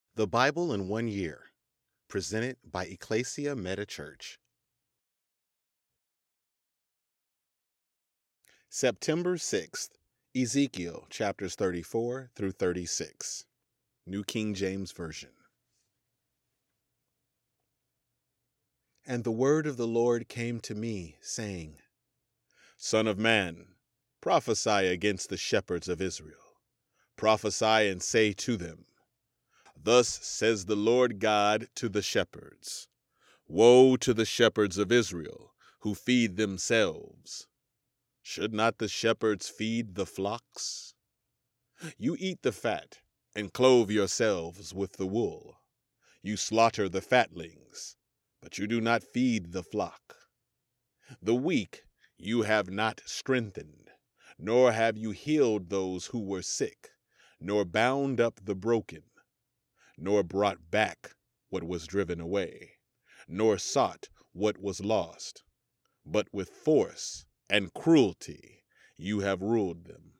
The Bible in 1 Year, presented by Ecclesia Meta Church. September 6th, Ezekiel chapters 34 through 36, New King James Version. And the word of the Lord came to me, saying, Son of man, prophesy against the shepherds of Israel. Prophesy and say to them, Thus says the Lord God to the shepherds, Woe to the shepherds of Israel, who feed themselves. Should not the shepherds feed the flocks? You eat the fat, and clothe yourselves with the wool. You slaughter the fatlings, but you do not feed the flock. The weak you have not strengthened, nor have you healed those who were sick, nor bound up the broken, nor brought back what was driven away, nor sought what was lost, but with force and cruelty you have ruled them.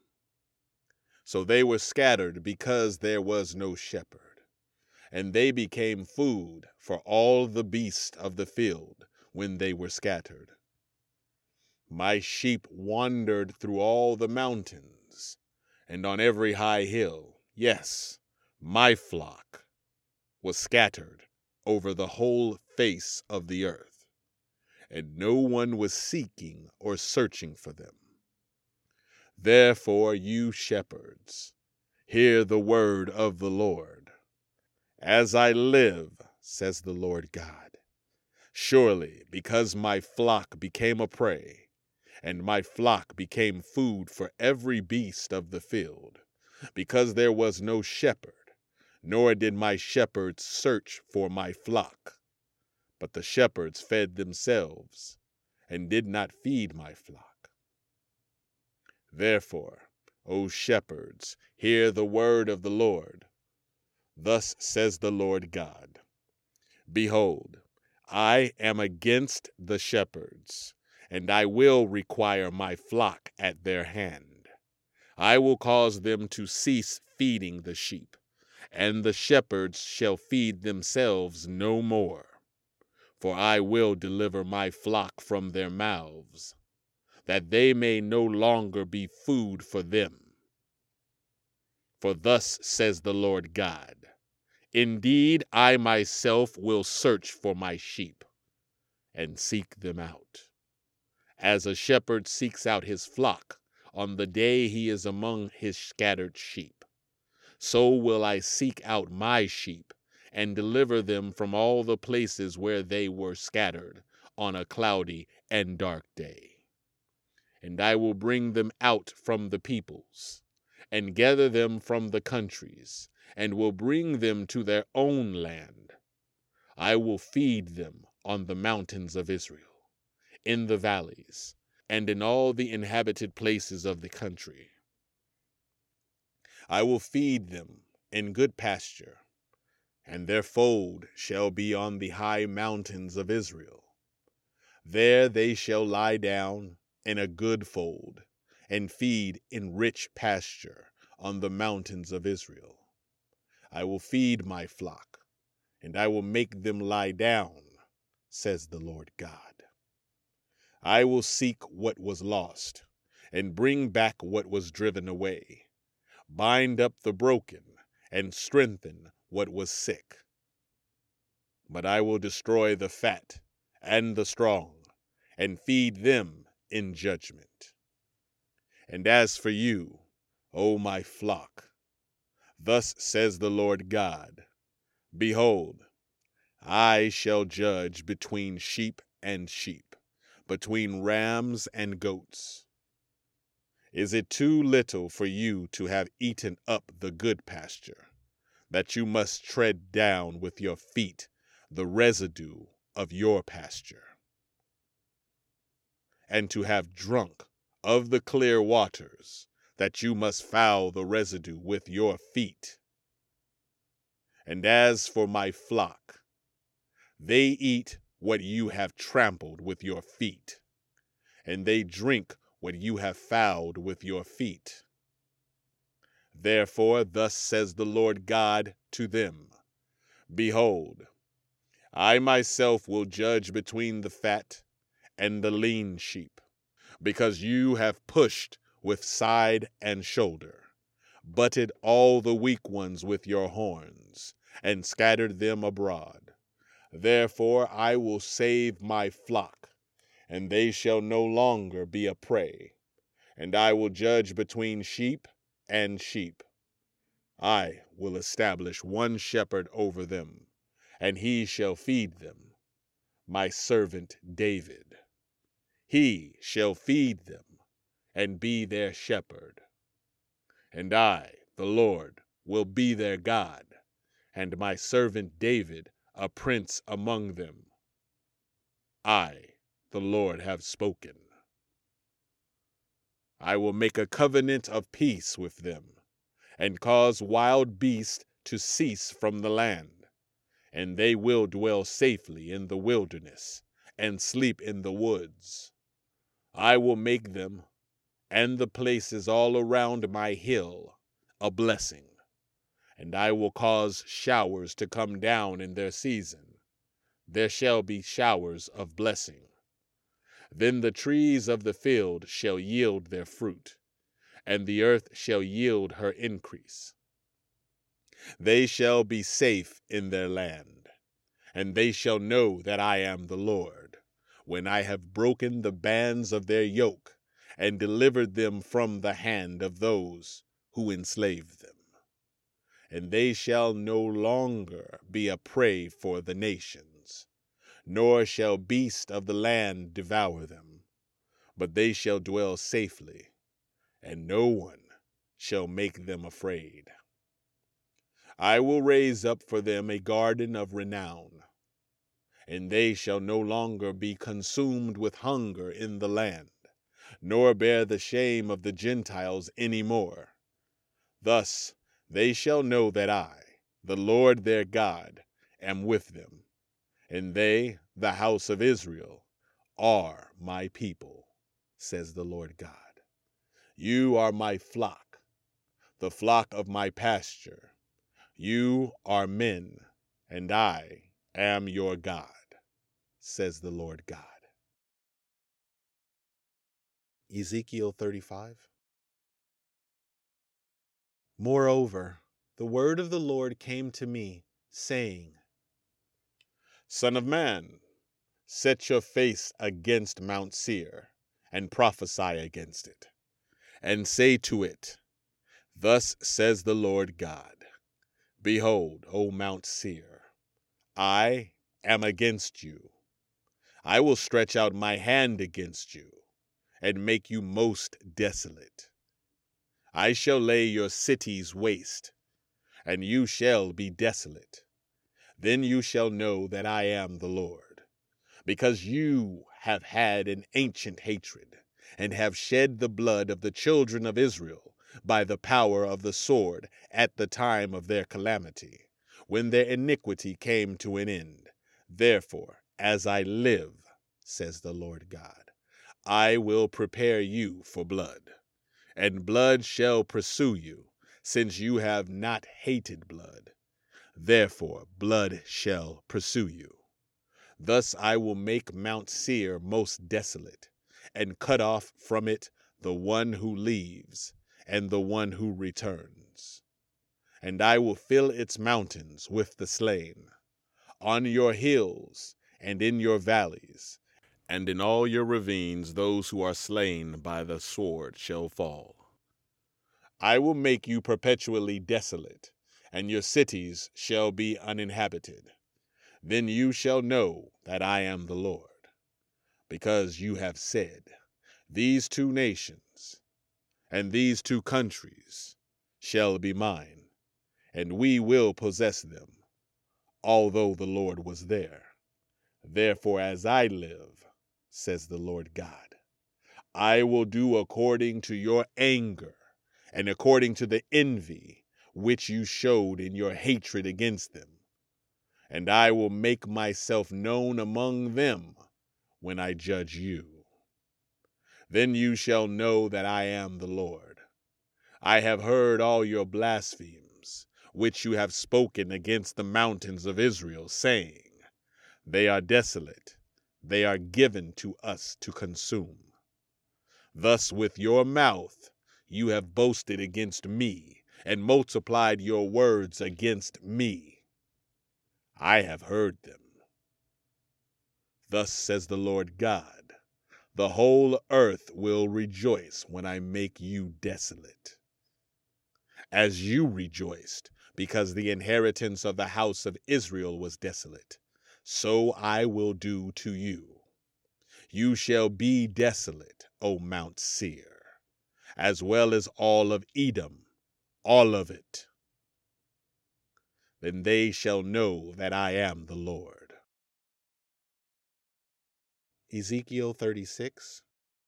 So they were scattered because there was no shepherd, and they became food for all the beasts of the field when they were scattered. My sheep wandered through all the mountains, and on every high hill. Yes, my flock was scattered over the whole face of the earth, and no one was seeking or searching for them. Therefore, you shepherds, hear the word of the Lord. As I live, says the Lord God, surely because my flock became a prey, and my flock became food for every beast of the field, because there was no shepherd, nor did my shepherds search for my flock, but the shepherds fed themselves, and did not feed my flock. Therefore, O shepherds, hear the word of the Lord. Thus says the Lord God, Behold, I am against the shepherds, and I will require my flock at their hand. I will cause them to cease feeding the sheep, and the shepherds shall feed themselves no more. For I will deliver my flock from their mouths, that they may no longer be food for them. For thus says the Lord God, Indeed, I myself will search for my sheep, and seek them out, as a shepherd seeks out his flock on the day he is among his scattered sheep. So will I seek out my sheep, and deliver them from all the places where they were scattered on a cloudy and dark day. And I will bring them out from the peoples, and gather them from the countries, and will bring them to their own land. I will feed them on the mountains of Israel, in the valleys, and in all the inhabited places of the country. I will feed them in good pasture, and their fold shall be on the high mountains of Israel. There they shall lie down in a good fold, and feed in rich pasture on the mountains of Israel. I will feed my flock, and I will make them lie down, says the Lord God. I will seek what was lost, and bring back what was driven away, bind up the broken, and strengthen what was sick. But I will destroy the fat and the strong, and feed them in judgment. And as for you, O my flock, thus says the Lord God, Behold, I shall judge between sheep and sheep, between rams and goats. Is it too little for you to have eaten up the good pasture, that you must tread down with your feet the residue of your pasture? And to have drunk of the clear waters, that you must foul the residue with your feet? And as for my flock, they eat what you have trampled with your feet, and they drink what you have fouled with your feet. Therefore, thus says the Lord God to them, Behold, I myself will judge between the fat and the lean sheep, because you have pushed with side and shoulder, butted all the weak ones with your horns, and scattered them abroad. Therefore I will save my flock, and they shall no longer be a prey, and I will judge between sheep and sheep. I will establish one shepherd over them, and he shall feed them, my servant David. He shall feed them and be their shepherd. And I, the Lord, will be their God, and my servant David a prince among them. I, the Lord, have spoken. I will make a covenant of peace with them, and cause wild beasts to cease from the land, and they will dwell safely in the wilderness, and sleep in the woods. I will make them, and the places all around my hill, a blessing, and I will cause showers to come down in their season. There shall be showers of blessing. Then the trees of the field shall yield their fruit, and the earth shall yield her increase. They shall be safe in their land, and they shall know that I am the Lord, when I have broken the bands of their yoke, and delivered them from the hand of those who enslaved them. And they shall no longer be a prey for the nations, nor shall beast of the land devour them, but they shall dwell safely, and no one shall make them afraid. I will raise up for them a garden of renown, and they shall no longer be consumed with hunger in the land, nor bear the shame of the Gentiles any more. Thus they shall know that I, the Lord their God, am with them, and they, the house of Israel, are my people, says the Lord God. You are my flock, the flock of my pasture. You are men, and I am your God, says the Lord God. Ezekiel 35. Moreover, the word of the Lord came to me, saying, Son of man, set your face against Mount Seir, and prophesy against it, and say to it, Thus says the Lord God, Behold, O Mount Seir, I am against you. I will stretch out my hand against you, and make you most desolate. I shall lay your cities waste, and you shall be desolate. Then you shall know that I am the Lord, because you have had an ancient hatred, and have shed the blood of the children of Israel by the power of the sword at the time of their calamity, when their iniquity came to an end. Therefore, as I live, says the Lord God, I will prepare you for blood, and blood shall pursue you, since you have not hated blood. Therefore blood shall pursue you. Thus I will make Mount Seir most desolate, and cut off from it the one who leaves, and the one who returns. And I will fill its mountains with the slain, on your hills and in your valleys, and in all your ravines those who are slain by the sword shall fall. I will make you perpetually desolate, and your cities shall be uninhabited. Then you shall know that I am the Lord, because you have said, These two nations and these two countries shall be mine, and we will possess them, although the Lord was there. Therefore, as I live, says the Lord God, I will do according to your anger, and according to the envy which you showed in your hatred against them. And I will make myself known among them when I judge you. Then you shall know that I am the Lord. I have heard all your blasphemies, which you have spoken against the mountains of Israel, saying, They are desolate, they are given to us to consume. Thus with your mouth you have boasted against me, and multiplied your words against me. I have heard them. Thus says the Lord God, the whole earth will rejoice when I make you desolate. As you rejoiced, because the inheritance of the house of Israel was desolate, so I will do to you. You shall be desolate, O Mount Seir, as well as all of Edom, all of it. Then they shall know that I am the Lord. Ezekiel 36.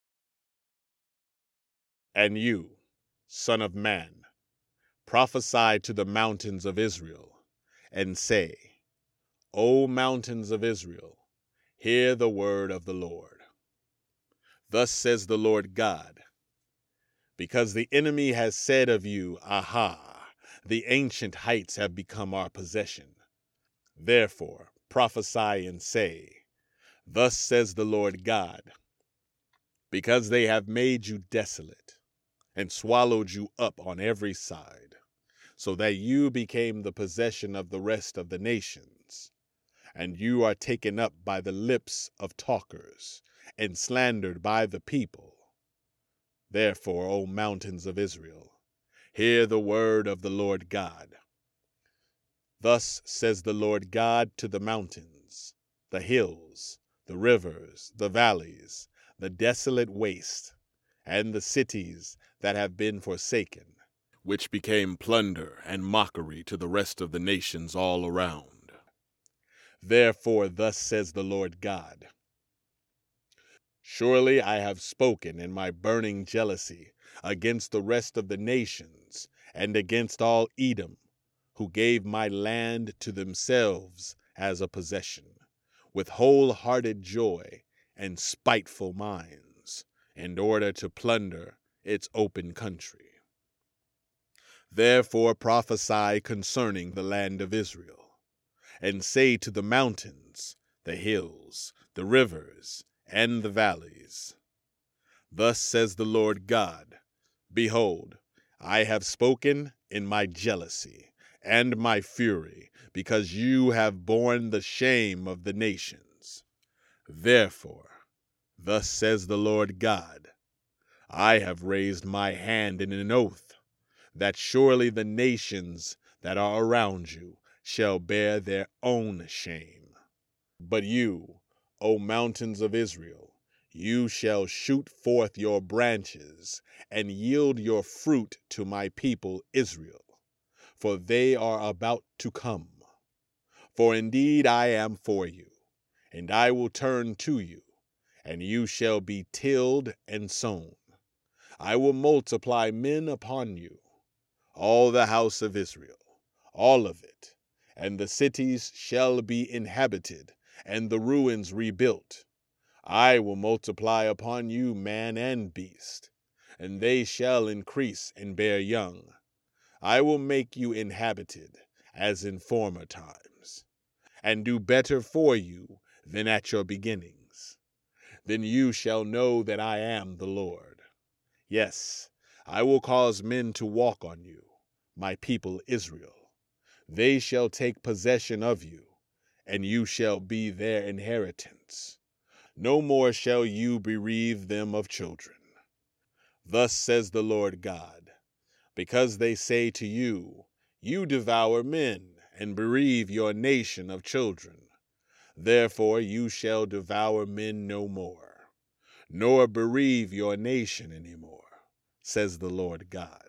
And you, son of man, prophesy to the mountains of Israel, and say, O mountains of Israel, hear the word of the Lord. Thus says the Lord God, because the enemy has said of you, Aha, the ancient heights have become our possession. Therefore prophesy and say, Thus says the Lord God, because they have made you desolate, and swallowed you up on every side, so that you became the possession of the rest of the nations, and you are taken up by the lips of talkers, and slandered by the people. Therefore, O mountains of Israel, hear the word of the Lord God. Thus says the Lord God to the mountains, the hills, the rivers, the valleys, the desolate waste, and the cities that have been forsaken, which became plunder and mockery to the rest of the nations all around. Therefore thus says the Lord God, Surely I have spoken in my burning jealousy against the rest of the nations, and against all Edom, who gave my land to themselves as a possession, with wholehearted joy and spiteful minds, in order to plunder its open country. Therefore prophesy concerning the land of Israel, and say to the mountains, the hills, the rivers, and the valleys, Thus says the Lord God, Behold, I have spoken in my jealousy and my fury, because you have borne the shame of the nations. Therefore, thus says the Lord God, I have raised my hand in an oath, that surely the nations that are around you shall bear their own shame. But you, O mountains of Israel, you shall shoot forth your branches, and yield your fruit to my people Israel, for they are about to come. For indeed I am for you, and I will turn to you, and you shall be tilled and sown. I will multiply men upon you, all the house of Israel, all of it, and the cities shall be inhabited, and the ruins rebuilt. I will multiply upon you man and beast, and they shall increase and bear young. I will make you inhabited, as in former times, and do better for you than at your beginnings. Then you shall know that I am the Lord. Yes, I will cause men to walk on you, my people Israel. They shall take possession of you, and you shall be their inheritance. No more shall you bereave them of children. Thus says the Lord God, because they say to you, You devour men, and bereave your nation of children. Therefore you shall devour men no more, nor bereave your nation any more, says the Lord God.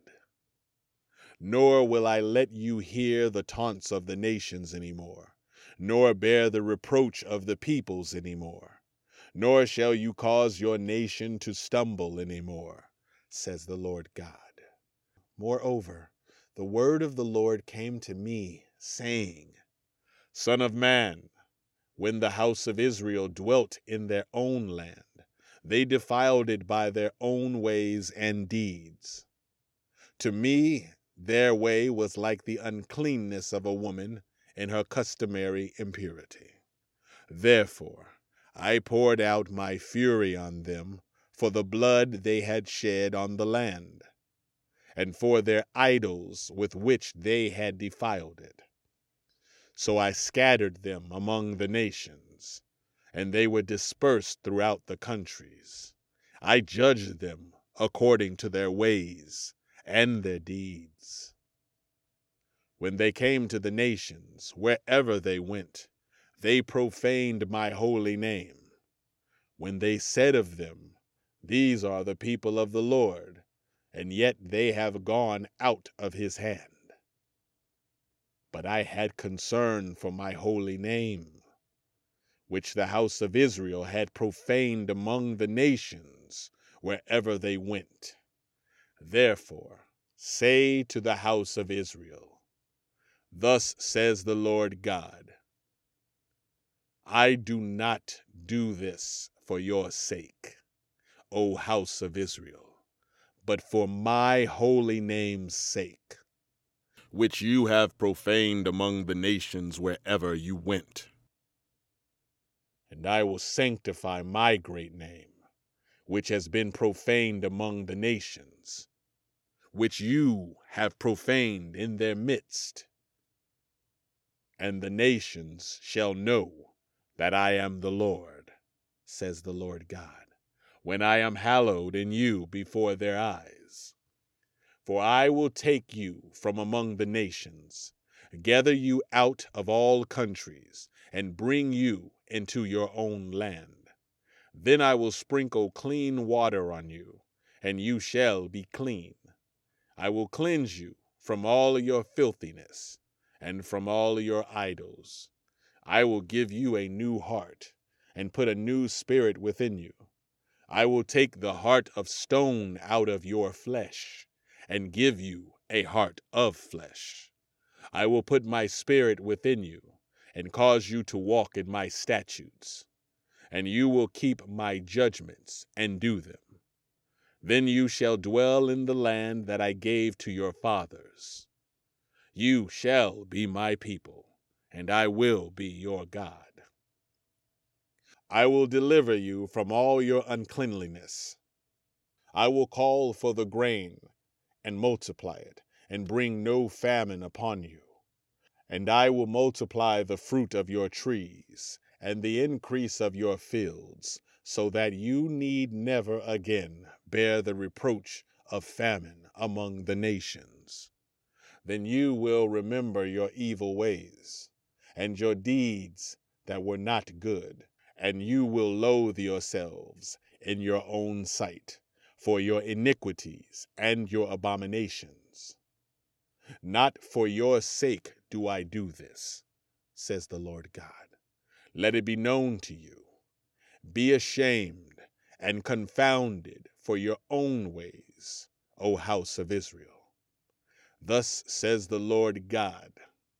Nor will I let you hear the taunts of the nations any more, nor bear the reproach of the peoples any more, nor shall you cause your nation to stumble any more, says the Lord God. Moreover, the word of the Lord came to me, saying, Son of man, when the house of Israel dwelt in their own land, they defiled it by their own ways and deeds. To me Their way was like the uncleanness of a woman in her customary impurity. Therefore I poured out my fury on them for the blood they had shed on the land, and for their idols with which they had defiled it. So I scattered them among the nations, and they were dispersed throughout the countries. I judged them according to their ways and their deeds. When they came to the nations, wherever they went, they profaned my holy name. When they said of them, "These are the people of the Lord," and yet they have gone out of his hand. But I had concern for my holy name, which the house of Israel had profaned among the nations wherever they went. Therefore say to the house of Israel, "Thus says the Lord God, I do not do this for your sake, O house of Israel, but for my holy name's sake, which you have profaned among the nations wherever you went. And I will sanctify my great name, which has been profaned among the nations, which you have profaned in their midst. And the nations shall know that I am the Lord, says the Lord God, when I am hallowed in you before their eyes. For I will take you from among the nations, gather you out of all countries, and bring you into your own land. Then I will sprinkle clean water on you, and you shall be clean. I will cleanse you from all your filthiness, and from all your idols. I will give you a new heart, and put a new spirit within you. I will take the heart of stone out of your flesh, and give you a heart of flesh. I will put my spirit within you, and cause you to walk in my statutes, and you will keep my judgments and do them. Then you shall dwell in the land that I gave to your fathers. You shall be my people, and I will be your God. I will deliver you from all your uncleanliness. I will call for the grain and multiply it, and bring no famine upon you. And I will multiply the fruit of your trees, and the increase of your fields, so that you need never again bear the reproach of famine among the nations. Then you will remember your evil ways, and your deeds that were not good, and you will loathe yourselves in your own sight, for your iniquities and your abominations. Not for your sake do I do this, says the Lord God. Let it be known to you. Be ashamed and confounded for your own ways, O house of Israel. Thus says the Lord God,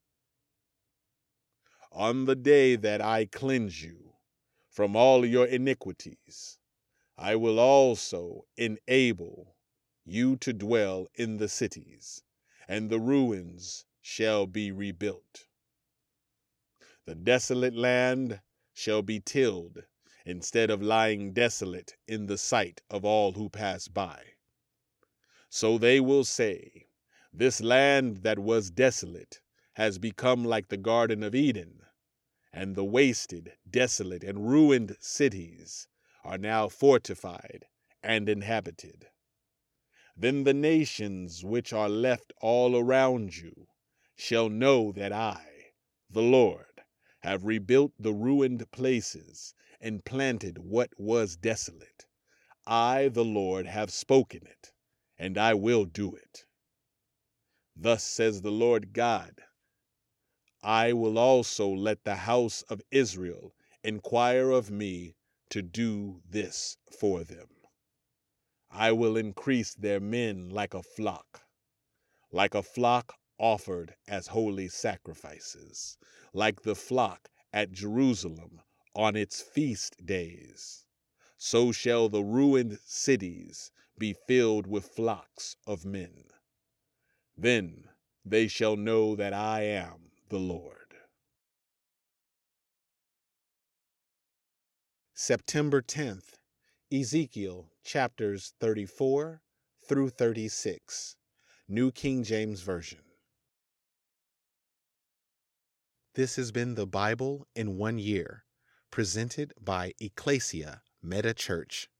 on the day that I cleanse you from all your iniquities, I will also enable you to dwell in the cities, and the ruins shall be rebuilt. The desolate land shall be tilled, instead of lying desolate in the sight of all who pass by. So they will say, this land that was desolate has become like the Garden of Eden, and the wasted, desolate, and ruined cities are now fortified and inhabited. Then the nations which are left all around you shall know that I, the Lord, have rebuilt the ruined places and planted what was desolate. I, the Lord, have spoken it, and I will do it. Thus says the Lord God, I will also let the house of Israel inquire of me to do this for them. I will increase their men like a flock offered as holy sacrifices, like the flock at Jerusalem on its feast days. So shall the ruined cities be filled with flocks of men. Then they shall know that I am the Lord. September 10th, Ezekiel chapters 34 through 36, New King James Version. This has been the Bible in 1 year, presented by Ecclesia Meta Church.